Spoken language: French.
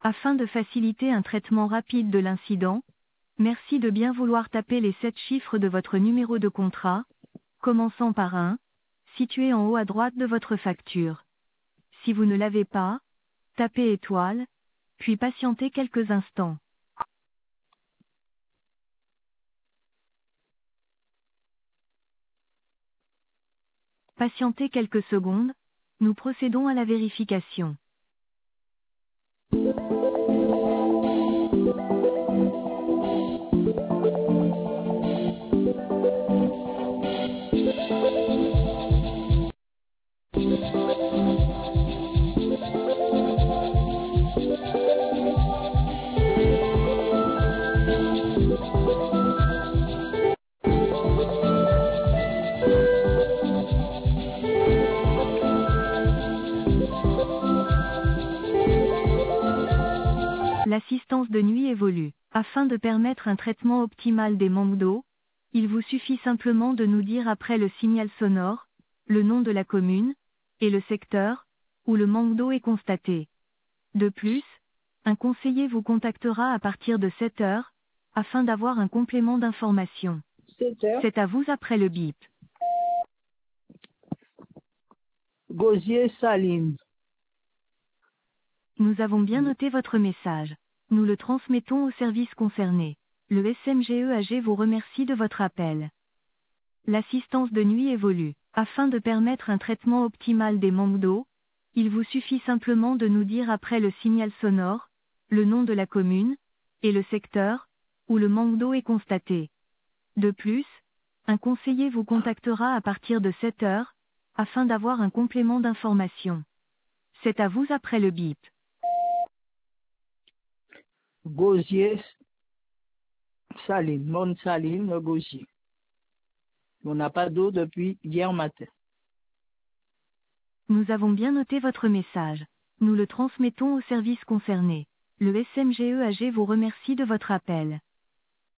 Afin de faciliter un traitement rapide de l'incident, merci de bien vouloir taper les 7 chiffres de votre numéro de contrat, commençant par 1, situé en haut à droite de votre facture. Si vous ne l'avez pas, tapez étoile, puis patientez quelques instants. Patientez quelques secondes, nous procédons à la vérification. L'assistance de nuit évolue. Afin de permettre un traitement optimal des manques d'eau, il vous suffit simplement de nous dire après le signal sonore, le nom de la commune, et le secteur, où le manque d'eau est constaté. De plus, un conseiller vous contactera à partir de 7 heures, afin d'avoir un complément d'information. 7 heures. C'est à vous après le bip. Gosier Saline. Nous avons bien noté votre message. Nous le transmettons au service concerné. Le SMGE-AG vous remercie de votre appel. L'assistance de nuit évolue. Afin de permettre un traitement optimal des manques d'eau, il vous suffit simplement de nous dire après le signal sonore, le nom de la commune, et le secteur, où le manque d'eau est constaté. De plus, un conseiller vous contactera à partir de 7 heures, afin d'avoir un complément d'information. C'est à vous après le bip. Gosier Saline. Mon Saline, le Gosier. On n'a pas d'eau depuis hier matin. Nous avons bien noté votre message. Nous le transmettons au service concerné. Le SMGE-AG vous remercie de votre appel.